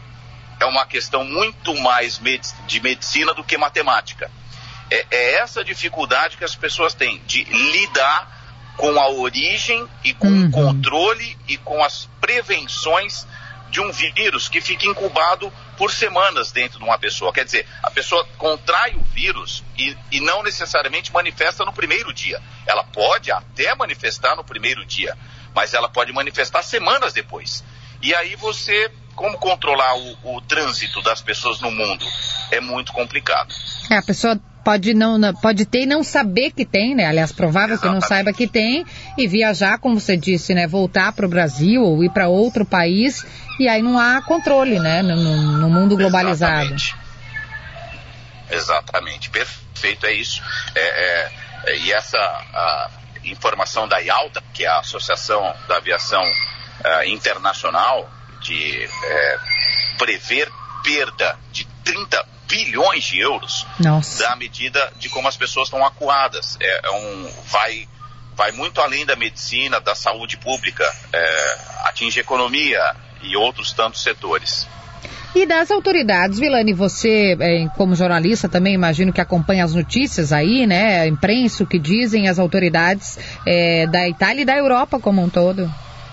é uma questão muito mais med- de medicina do que matemática. É, é essa dificuldade que as pessoas têm de lidar com a origem e com uhum. o controle e com as prevenções de um vírus que fica incubado por semanas dentro de uma pessoa. Quer dizer, a pessoa contrai o vírus e, e não necessariamente manifesta no primeiro dia. Ela pode até manifestar no primeiro dia, mas ela pode manifestar semanas depois. E aí você, como controlar o, o trânsito das pessoas no mundo? É muito complicado. É, a pessoa pode, não, pode ter e não saber que tem, né? Aliás, provável Exatamente. Que não saiba que tem, e viajar, como você disse, né? Voltar para o Brasil ou ir para outro país, e aí não há controle, né? No, no mundo globalizado. Exatamente. Exatamente. Perfeito, é isso. É, é, e essa a informação da I A L T A, que é a Associação da Aviação uh, Internacional, de é, prever perda de trinta bilhões de euros Nossa. Da medida de como as pessoas estão acuadas. É, é um, vai, vai muito além da medicina, da saúde pública, é, atinge economia e outros tantos setores. E das autoridades, Villani, você, é, como jornalista, também imagino que acompanha as notícias aí, né? A imprensa, o que dizem as autoridades é, da Itália e da Europa como um todo.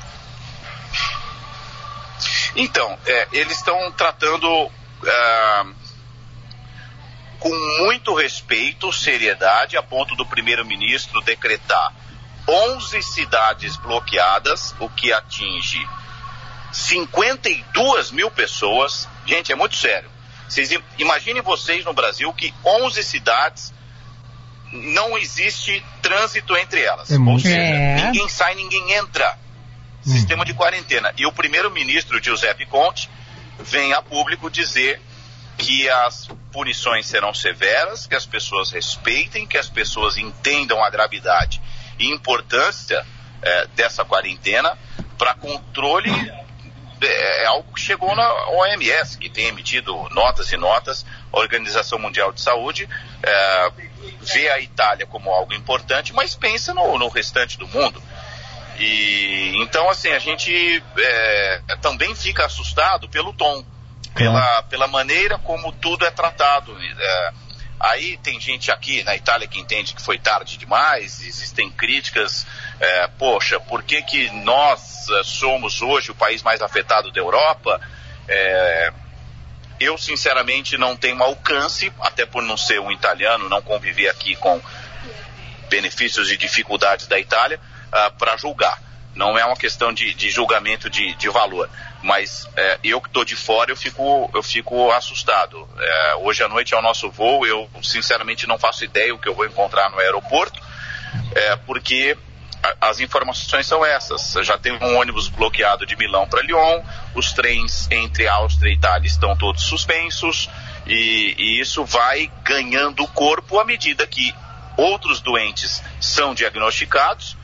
Então, é, eles estão tratando uh, com muito respeito, seriedade, a ponto do primeiro-ministro decretar onze cidades bloqueadas, o que atinge cinquenta e duas mil pessoas. Gente, é muito sério. Vocês imaginem vocês no Brasil que onze cidades não existe trânsito entre elas. É Ou seja, é. ninguém sai, ninguém entra. Sistema de quarentena. E o primeiro-ministro Giuseppe Conte vem a público dizer que as punições serão severas, que as pessoas respeitem, que as pessoas entendam a gravidade e importância é, dessa quarentena para controle. É, é algo que chegou na O M S, que tem emitido notas e notas. A Organização Mundial de Saúde é, vê a Itália como algo importante, mas pensa no, no restante do mundo. E então, assim, a gente é, também fica assustado pelo tom, pela, pela maneira como tudo é tratado. É, aí tem gente aqui na Itália que entende que foi tarde demais, existem críticas, é, poxa, por que que nós somos hoje o país mais afetado da Europa? É, eu, sinceramente, não tenho alcance, até por não ser um italiano, não conviver aqui com benefícios e dificuldades da Itália, Uh, para julgar, Não é uma questão de, de julgamento de, de valor. Mas é, eu que estou de fora, eu fico, eu fico assustado. É, hoje à noite é o nosso voo, eu sinceramente não faço ideia o que eu vou encontrar no aeroporto, é, porque a, as informações são essas. Já tem um ônibus bloqueado de Milão para Lyon, os trens entre Áustria e Itália estão todos suspensos, e, e isso vai ganhando corpo à medida que outros doentes são diagnosticados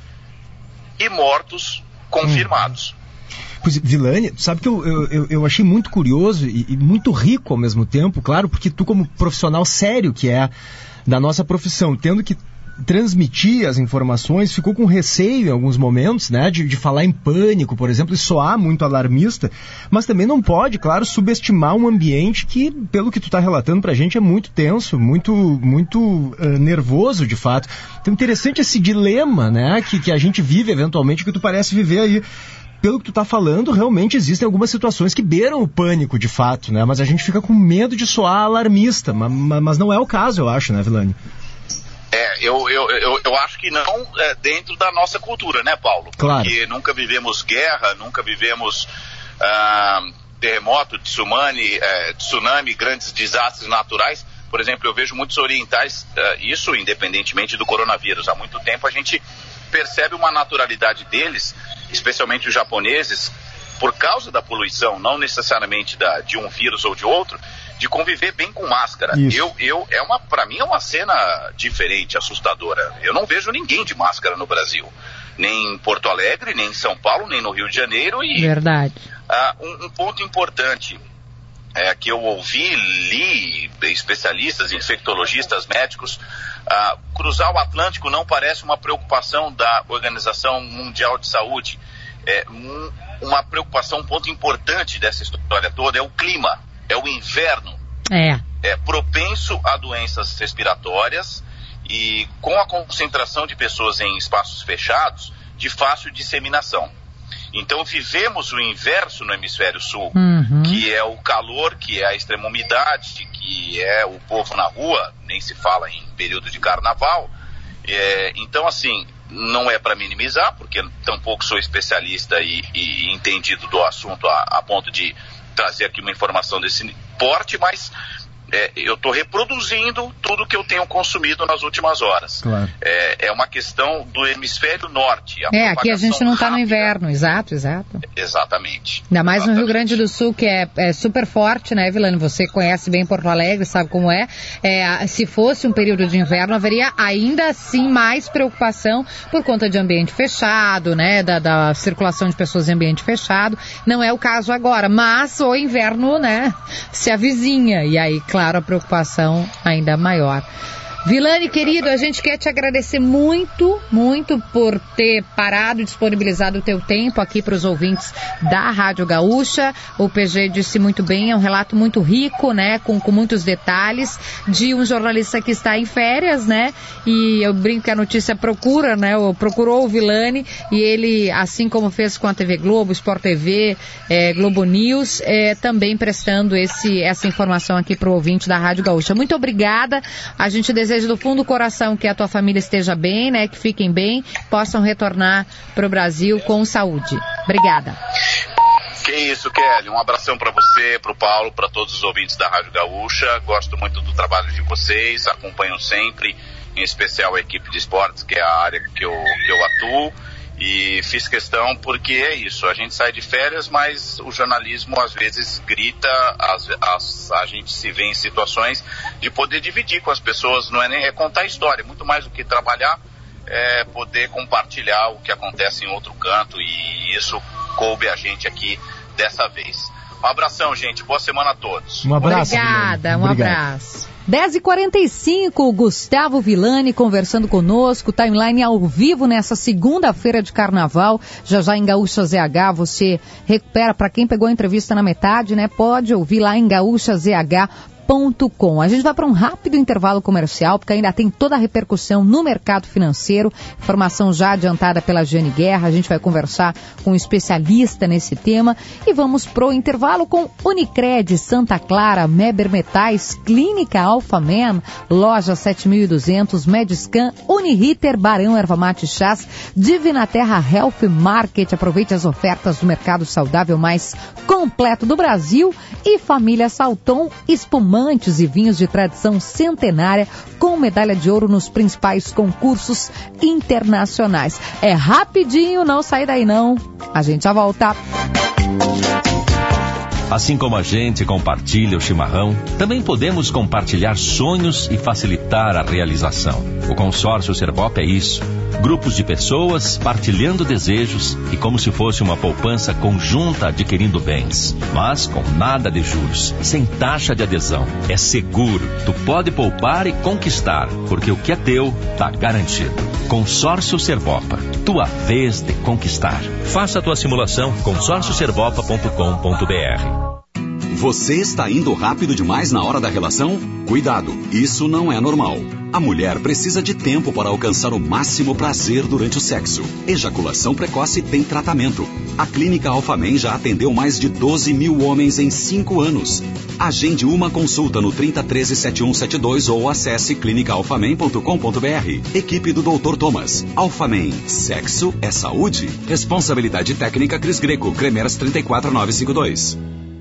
e mortos confirmados. Pois, Villani, sabe que eu, eu, eu achei muito curioso e, e muito rico ao mesmo tempo, claro, porque tu, como profissional sério que é da nossa profissão, tendo que transmitir as informações, ficou com receio em alguns momentos, né, de, de falar em pânico, por exemplo, e soar muito alarmista, mas também não pode, claro, subestimar um ambiente que, pelo que tu está relatando pra gente, é muito tenso, muito, muito uh, nervoso, de fato. Então, interessante esse dilema, né, que, que a gente vive eventualmente, que tu parece viver aí. Pelo que tu tá falando, realmente existem algumas situações que beiram o pânico, de fato, né, mas a gente fica com medo de soar alarmista, mas, mas não é o caso, eu acho, né, Villani? É, eu, eu, eu, eu acho que não é, dentro da nossa cultura, né, Paulo? Claro. Porque nunca vivemos guerra, nunca vivemos ah, terremoto, tsunami, é, tsunami, grandes desastres naturais. Por exemplo, eu vejo muitos orientais, ah, isso independentemente do coronavírus. Há muito tempo a gente percebe uma naturalidade deles, especialmente os japoneses, por causa da poluição, não necessariamente da, de um vírus ou de outro, de conviver bem com máscara. Eu, eu, é uma, para mim é uma cena diferente, assustadora. Eu não vejo ninguém de máscara no Brasil. Nem em Porto Alegre, nem em São Paulo, nem no Rio de Janeiro. E, Verdade. Uh, um, um ponto importante é, que eu ouvi, li, especialistas, infectologistas, médicos, uh, cruzar o Atlântico não parece uma preocupação da Organização Mundial de Saúde. É, um, uma preocupação, um ponto importante dessa história toda é o clima. É o inverno, é. é propenso a doenças respiratórias e com a concentração de pessoas em espaços fechados, de fácil disseminação. Então vivemos o inverso no hemisfério sul, uhum. que é o calor, que é a extrema umidade, que é o povo na rua, nem se fala em período de carnaval. É, então assim, não é para minimizar, porque tampouco sou especialista e, e entendido do assunto a, a ponto de trazer aqui uma informação desse porte, mas é, eu estou reproduzindo tudo que eu tenho consumido nas últimas horas. Claro. É, é uma questão do hemisfério norte. A é, aqui a gente não está no rápida. inverno, exato, exato. Exatamente. Ainda mais Exatamente. no Rio Grande do Sul, que é, é super forte, né, Villani? Você conhece bem Porto Alegre, sabe como é. é. Se fosse um período de inverno, haveria ainda assim mais preocupação por conta de ambiente fechado, né, da, da circulação de pessoas em ambiente fechado. Não é o caso agora, mas o inverno, né, se avizinha. E aí, claro, Claro, a preocupação ainda maior. Villani, querido, a gente quer te agradecer muito, muito por ter parado e disponibilizado o teu tempo aqui para os ouvintes da Rádio Gaúcha. O P G disse muito bem, é um relato muito rico, né, com, com muitos detalhes, de um jornalista que está em férias, né, e eu brinco que a notícia procura, né, procurou o Villani, e ele, assim como fez com a T V Globo, Sport T V, é, Globo News, é, também prestando esse, essa informação aqui para o ouvinte da Rádio Gaúcha. Muito obrigada, a gente deseja Desejo do fundo do coração que a tua família esteja bem, né? Que fiquem bem, possam retornar para o Brasil com saúde. Obrigada. Que isso, Kelly. Um abração para você, para o Paulo, para todos os ouvintes da Rádio Gaúcha. Gosto muito do trabalho de vocês, acompanho sempre, em especial a equipe de esportes, que é a área que eu, que eu atuo. E fiz questão porque é isso, a gente sai de férias, mas o jornalismo às vezes grita, as, as, a gente se vê em situações de poder dividir com as pessoas, não é nem é contar a história, muito mais do que trabalhar, é poder compartilhar o que acontece em outro canto, e isso coube a gente aqui dessa vez. Um abração, gente, boa semana a todos. Um abraço. Obrigada, um Obrigado. abraço. dez e quarenta e cinco, Gustavo Villani conversando conosco, timeline ao vivo nessa segunda-feira de carnaval. Já já em Gaúcha Z H você recupera, para quem pegou a entrevista na metade, né? Pode ouvir lá em gaúcha z h ponto com. A gente vai para um rápido intervalo comercial, porque ainda tem toda a repercussão no mercado financeiro. Informação já adiantada pela Jane Guerra. A gente vai conversar com um especialista nesse tema. E vamos pro intervalo com Unicred, Santa Clara, Meber Metais, Clínica Alphaman, Loja sete mil e duzentos, Mediscan, Uniriter, Barão Erva Mate Chás, Divina Terra Health Market. Aproveite as ofertas do mercado saudável mais completo do Brasil. E Família Salton, espumantes e vinhos de tradição centenária com medalha de ouro nos principais concursos internacionais. É rapidinho, não sai daí não. A gente já volta. Assim como a gente compartilha o chimarrão, também podemos compartilhar sonhos e facilitar a realização. O consórcio Servop é isso. Grupos de pessoas partilhando desejos e como se fosse uma poupança conjunta adquirindo bens. Mas com nada de juros, sem taxa de adesão. É seguro. Tu pode poupar e conquistar, porque o que é teu está garantido. Consórcio Servopa. Tua vez de conquistar. Faça a tua simulação consórcio servopa ponto com ponto b r. Você está indo rápido demais na hora da relação? Cuidado, isso não é normal. A mulher precisa de tempo para alcançar o máximo prazer durante o sexo. Ejaculação precoce tem tratamento. A Clínica Alphaman já atendeu mais de doze mil homens em cinco anos. Agende uma consulta no trinta, treze, setenta e um setenta e dois ou acesse clinica alphaman ponto com ponto b r. Equipe do doutor Thomas. Alphaman. Sexo é saúde. Responsabilidade técnica Cris Greco. Cremers trinta e quatro, novecentos e cinquenta e dois.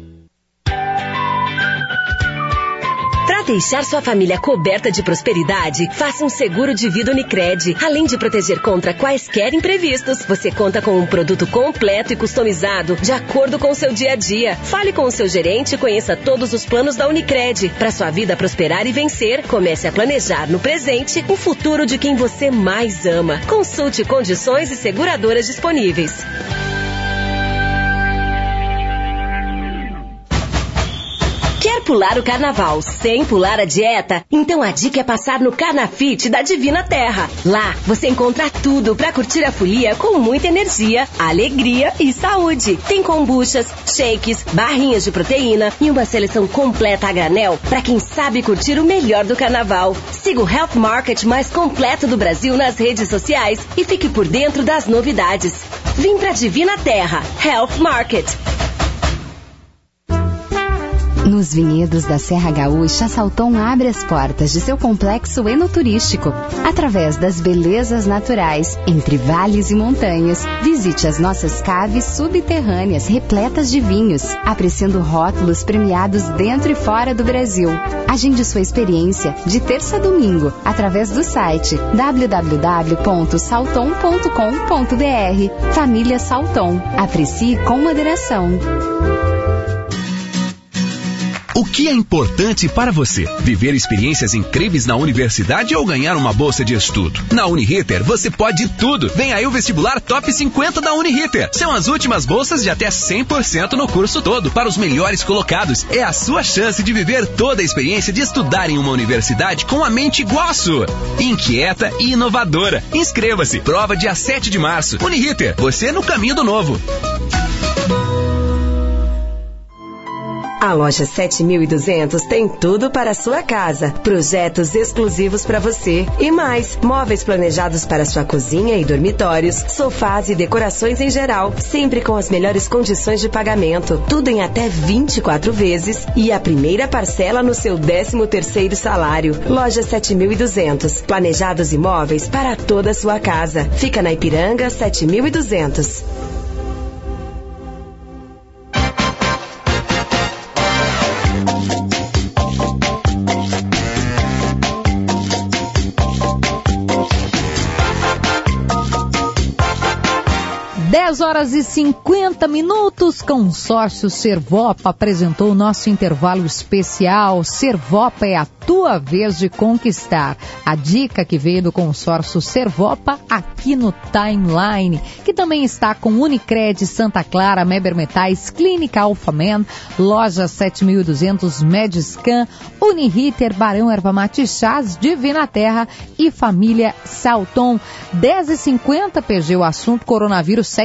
Para deixar sua família coberta de prosperidade, faça um seguro de vida Unicred. Além de proteger contra quaisquer imprevistos, você conta com um produto completo e customizado de acordo com o seu dia a dia. Fale com o seu gerente e conheça todos os planos da Unicred. Para sua vida prosperar e vencer, comece a planejar no presente o futuro de quem você mais ama. Consulte condições e seguradoras disponíveis. Quer pular o carnaval sem pular a dieta? Então a dica é passar no Carnafit da Divina Terra. Lá você encontra tudo para curtir a folia com muita energia, alegria e saúde. Tem kombuchas, shakes, barrinhas de proteína e uma seleção completa a granel para quem sabe curtir o melhor do carnaval. Siga o Health Market mais completo do Brasil nas redes sociais e fique por dentro das novidades. Vem pra Divina Terra, Health Market. Nos vinhedos da Serra Gaúcha, Salton abre as portas de seu complexo enoturístico. Através das belezas naturais, entre vales e montanhas, visite as nossas caves subterrâneas repletas de vinhos, apreciando rótulos premiados dentro e fora do Brasil. Agende sua experiência de terça a domingo, através do site w w w ponto salton ponto com ponto b r. Família Salton. Aprecie com moderação. O que é importante para você? Viver experiências incríveis na universidade ou ganhar uma bolsa de estudo? Na Uniriter, você pode tudo. Vem aí o vestibular Top cinquenta da Uniriter. São as últimas bolsas de até cem por cento no curso todo, para os melhores colocados. É a sua chance de viver toda a experiência de estudar em uma universidade com a mente igual à sua. Inquieta e inovadora. Inscreva-se. Prova dia sete de março. Uniriter, você no caminho do novo. A loja sete mil e duzentos tem tudo para a sua casa. Projetos exclusivos para você. E mais, móveis planejados para sua cozinha e dormitórios, sofás e decorações em geral, sempre com as melhores condições de pagamento. Tudo em até vinte e quatro vezes e a primeira parcela no seu décimo terceiro salário. Loja sete mil e duzentos. Planejados imóveis para toda a sua casa. Fica na Ipiranga sete mil e duzentos. dez horas e cinquenta minutos, Consórcio Servopa apresentou o nosso intervalo especial. Servopa é a tua vez de conquistar. A dica que veio do Consórcio Servopa aqui no Timeline, que também está com Unicred, Santa Clara, Meber Metais, Clínica Alphaman, Loja sete mil e duzentos, Mediscan, Uniriter, Barão Erva Mate Chás, Divina Terra e Família Salton. dez e cinquenta, P G, o assunto coronavírus segue aqui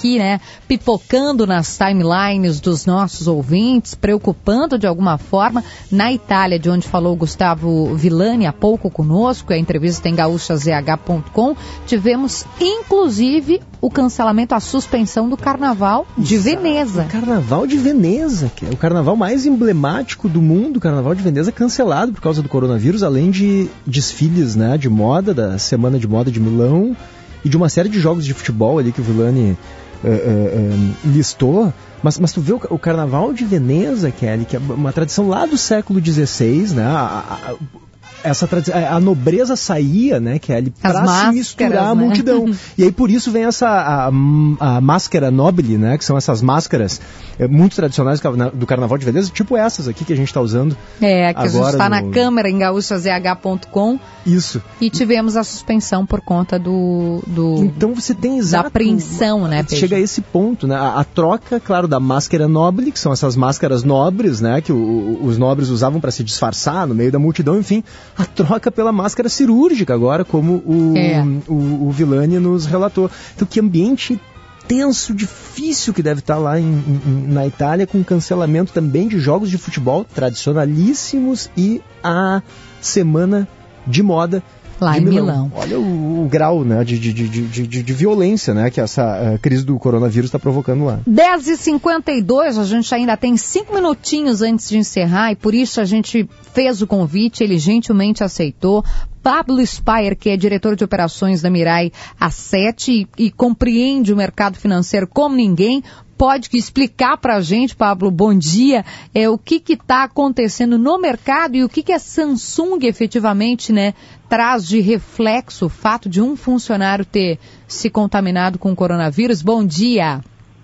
aqui, né, pipocando nas timelines dos nossos ouvintes, preocupando de alguma forma. Na Itália, de onde falou o Gustavo Villani há pouco conosco, a entrevista em gaúcha z h ponto com, tivemos inclusive o cancelamento, a suspensão do Carnaval de Exato. Veneza. O Carnaval de Veneza, que é o carnaval mais emblemático do mundo, o Carnaval de Veneza, cancelado por causa do coronavírus, além de desfiles, né, de moda, da Semana de Moda de Milão e de uma série de jogos de futebol ali que o Villani uh, uh, uh, listou. Mas, mas tu vê o, o Carnaval de Veneza, Kelly, que é uma tradição lá do século dezesseis, né? A, a, a, essa a, a nobreza saía, né, Kelly, para se misturar à né? multidão. E aí por isso vem essa a, a máscara nobile, né, que são essas máscaras é, muito tradicionais do Carnaval de Veneza, tipo essas aqui que a gente está usando. É, que agora a gente está no... na câmera em gaúcha z h ponto com. Isso. E tivemos a suspensão por conta do, do então você tem exato, da apreensão, né, Pedro? Chega a esse ponto, né? A, a troca, claro, da máscara nobile, que são essas máscaras nobres, né, que o, os nobres usavam para se disfarçar no meio da multidão, enfim, a troca pela máscara cirúrgica agora, como o, é. o, o Villani nos relatou. Então, que ambiente tenso, difícil que deve estar lá em, em, na Itália, com cancelamento também de jogos de futebol tradicionalíssimos e a semana de moda lá de em Milão. Milão. Olha o, o grau, né, de, de, de, de, de, de violência, né, que essa uh, crise do coronavírus está provocando lá. dez e cinquenta e dois, a gente ainda tem cinco minutinhos antes de encerrar e por isso a gente fez o convite, ele gentilmente aceitou. Pablo Spire, que é diretor de operações da Mirai Asset e, e compreende o mercado financeiro como ninguém, pode explicar para a gente, Pablo, bom dia, é, o que está acontecendo no mercado e o que, que a Samsung efetivamente, né, traz de reflexo o fato de um funcionário ter se contaminado com o coronavírus. Bom dia.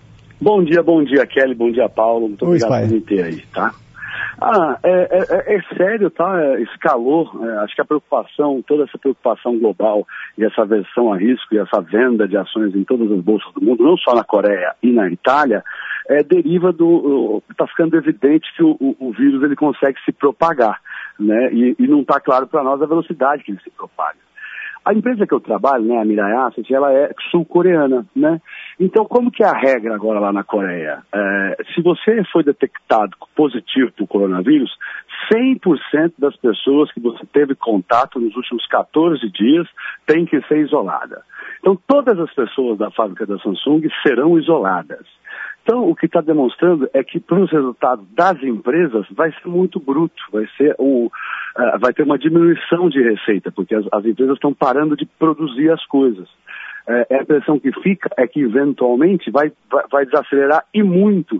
Bom dia, bom dia, Kelly, bom dia, Paulo. Muito Oi, obrigado por me ter aí, tá? Ah, é, é, é sério, tá? Esse calor, é, acho que a preocupação, toda essa preocupação global e essa aversão a risco e essa venda de ações em todas as bolsas do mundo, não só na Coreia e na Itália, é, deriva do... Está ficando evidente que o, o, o vírus ele consegue se propagar, né? E, e não está claro para nós a velocidade que ele se propaga. A empresa que eu trabalho, né, a Mirai Asset, ela é sul-coreana, né? Então, como que é a regra agora lá na Coreia? É, se você foi detectado positivo por coronavírus, cem por cento das pessoas que você teve contato nos últimos catorze dias tem que ser isolada. Então, todas as pessoas da fábrica da Samsung serão isoladas. Então, o que está demonstrando é que para os resultados das empresas vai ser muito bruto, vai ser um, uh, vai ter uma diminuição de receita, porque as, as empresas estão parando de produzir as coisas. Uh, a impressão que fica é que, eventualmente, vai, vai, vai desacelerar e muito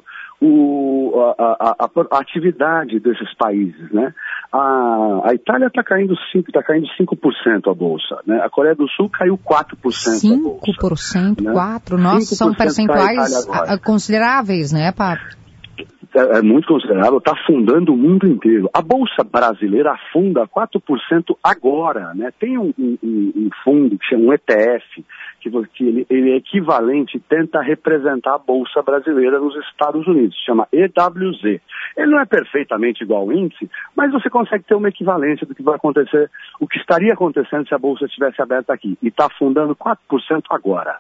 o, a, a, a, a atividade desses países, né? A, a Itália está caindo tá caindo cinco por cento a bolsa, né? A Coreia do Sul caiu quatro por cento a bolsa. cinco por cento, né? quatro por cento, nossa, são percentuais consideráveis, né, Pablo? É, é muito considerável, está afundando o mundo inteiro. A Bolsa Brasileira afunda quatro por cento agora, né? Tem um, um, um fundo que chama um E T F, que, que ele, ele é equivalente, tenta representar a Bolsa Brasileira nos Estados Unidos, chama E W Z. Ele não é perfeitamente igual ao índice, mas você consegue ter uma equivalência do que vai acontecer, o que estaria acontecendo se a Bolsa estivesse aberta aqui. E está afundando quatro por cento agora.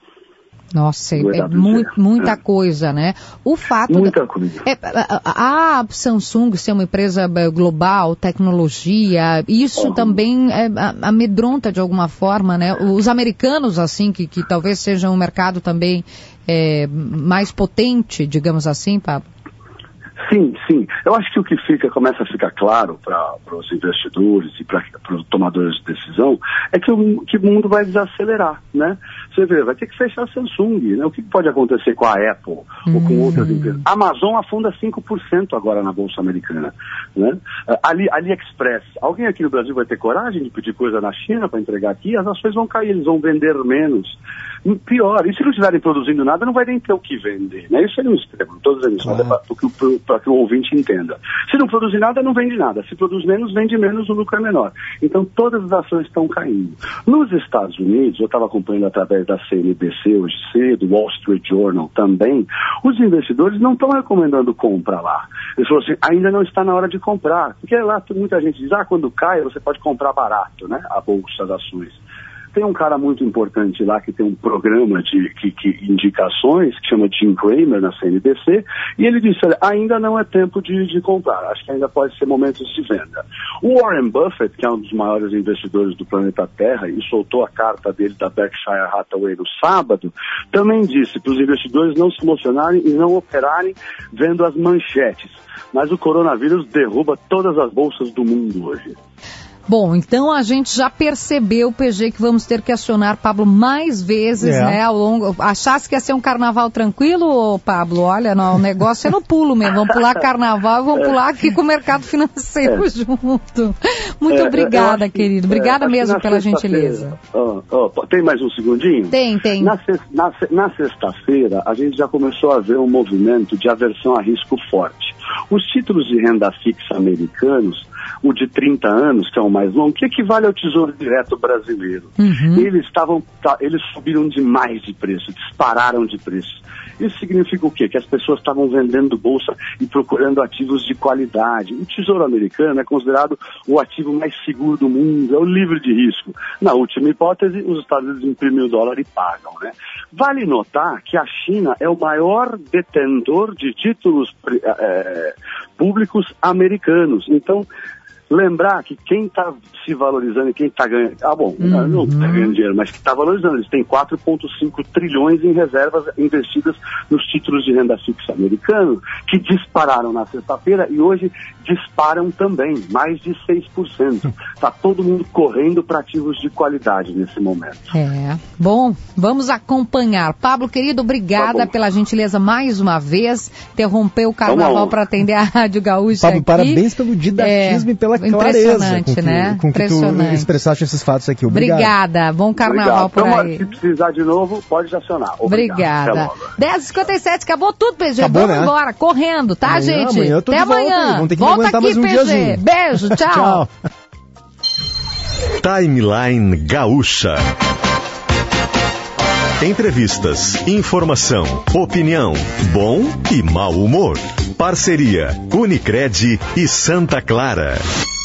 Nossa, é muito, muita é. coisa, né? O fato... Muita da, coisa. É, a, a Samsung ser uma empresa global, tecnologia, isso uhum. também é, amedronta de alguma forma, né? Os americanos, assim, que, que talvez sejam um mercado também é, mais potente, digamos assim, Pablo? Sim, sim. Eu acho que o que fica, começa a ficar claro para os investidores e para os tomadores de decisão é que o, que o mundo vai desacelerar, né? Você vê, vai ter que fechar a Samsung, né? O que pode acontecer com a Apple hum. ou com outras empresas? A Amazon afunda cinco por cento agora na Bolsa Americana, né? Ali, AliExpress. Alguém aqui no Brasil vai ter coragem de pedir coisa na China para entregar aqui? As ações vão cair, eles vão vender menos. Pior, e se não estiverem produzindo nada, não vai nem ter o que vender, né? Isso é um extremo, estou dizendo isso, claro. Para que o ouvinte entenda. Se não produzir nada, não vende nada. Se produz menos, vende menos, o lucro é menor. Então, todas as ações estão caindo. Nos Estados Unidos, eu estava acompanhando através da C N B C hoje cedo, Wall Street Journal também, os investidores não estão recomendando compra lá. Eles falaram assim, ainda não está na hora de comprar. Porque lá muita gente diz, ah, quando cai, você pode comprar barato, né? A bolsa das ações. tem um cara muito importante lá que tem um programa de que, que indicações, que chama Jim Cramer na C N B C, e ele disse, olha, ainda não é tempo de, de comprar, acho que ainda pode ser momentos de venda. O Warren Buffett, que é um dos maiores investidores do planeta Terra, e soltou a carta dele da Berkshire Hathaway no sábado, também disse para os investidores não se emocionarem e não operarem vendo as manchetes. Mas o coronavírus derruba todas as bolsas do mundo hoje. Bom, então a gente já percebeu, P G, que vamos ter que acionar Pablo mais vezes, é. né, ao longo... Achasse que ia ser um carnaval tranquilo, Pablo? Olha, não, o negócio é no pulo mesmo. Vamos pular carnaval e vamos pular aqui com o mercado financeiro é. junto. Muito é, obrigada, que, querido. Obrigada é, mesmo pela gentileza. Oh, oh, tem mais um segundinho? Tem, tem. Na, na, na sexta-feira, a gente já começou a ver um movimento de aversão a risco forte. Os títulos de renda fixa americanos, o de trinta anos, que é o mais longo, que equivale ao Tesouro Direto brasileiro. Uhum. Eles estavam, eles subiram demais de preço, dispararam de preço. Isso significa o quê? Que as pessoas estavam vendendo bolsa e procurando ativos de qualidade. O Tesouro Americano é considerado o ativo mais seguro do mundo, é o livre de risco. Na última hipótese, os Estados Unidos imprimem o dólar e pagam, né? Vale notar que a China é o maior detentor de títulos é, públicos americanos. Então, lembrar que quem está se valorizando e quem está ganhando... Ah, bom, uhum. não está ganhando dinheiro, mas que está valorizando. Eles têm quatro vírgula cinco trilhões em reservas investidas nos títulos de renda fixa americanos, que dispararam na sexta-feira e hoje disparam também, mais de seis por cento. Está todo mundo correndo para ativos de qualidade nesse momento. É. Bom, vamos acompanhar. Pablo, querido, obrigada tá pela gentileza mais uma vez. Interrompeu o carnaval para atender a Rádio Gaúcha Pablo, aqui. parabéns pelo didatismo é, e pela clareza impressionante, com que, né? com que tu expressaste esses fatos aqui. Obrigado. Obrigada. Bom carnaval Obrigado. por então, aí. Se precisar de novo, pode acionar. Obrigado. Obrigada. dez e cinquenta e sete, acabou tudo, P G. Acabou, Vamos né? embora, correndo, tá, amanhã, gente? Amanhã eu tô Até de amanhã. Volta, vamos ter que volta aguentar aqui, mais um P G. diazinho. Beijo, tchau. Tchau. Timeline Gaúcha. Entrevistas, informação, opinião, bom e mau humor. Parceria Unicred e Santa Clara.